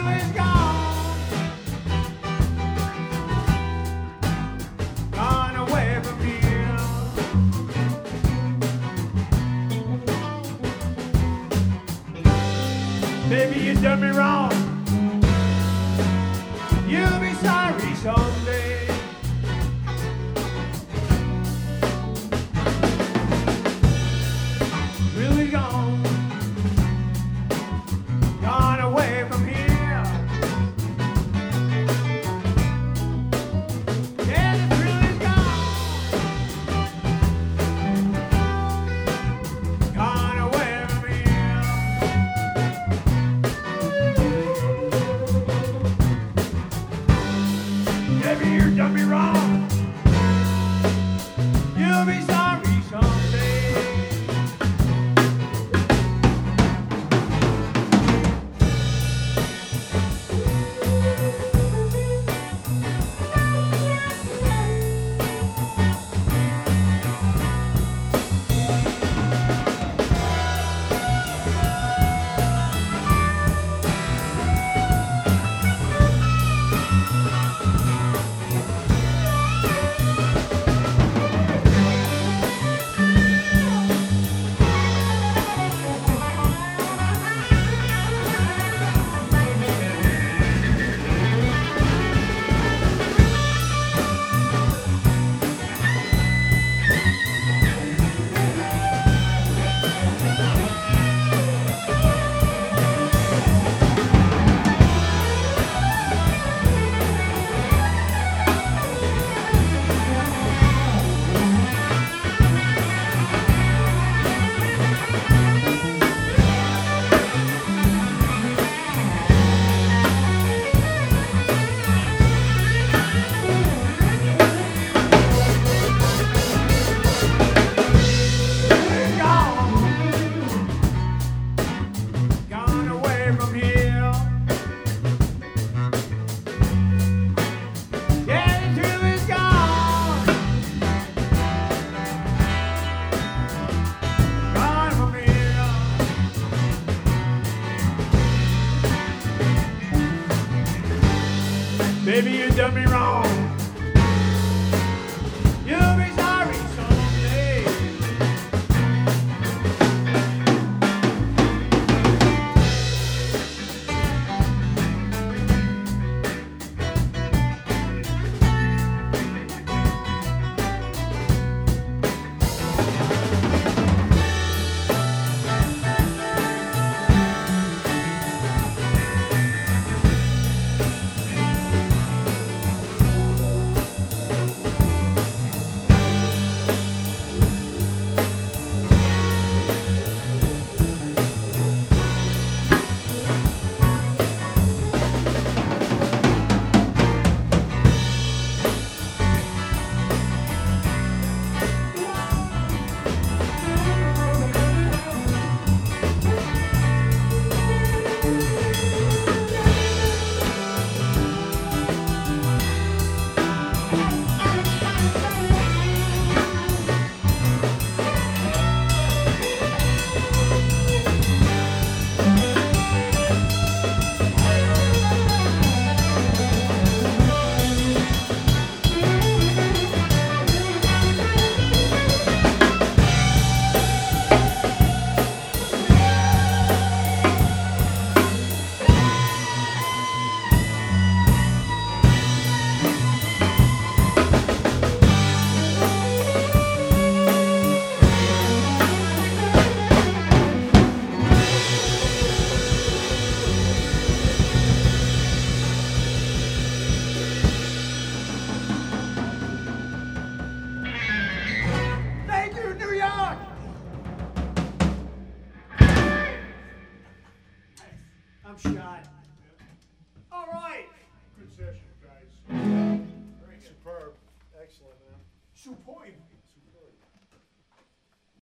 truly's gone, gone away from here. Baby, you done me wrong. You'll be sorry someday. Really gone, gone away from here. Yeah, the thrill is gone, gone away from here. Maybe you done me wrong. You'll be sorry someday. Gone away from here. Yeah, the truth is gone, gone from here. Baby, you done me wrong. You'll be sorry someday. Thank you, New York. I'm shot. All right. Good session, guys. Very superb. Excellent, man. Superb.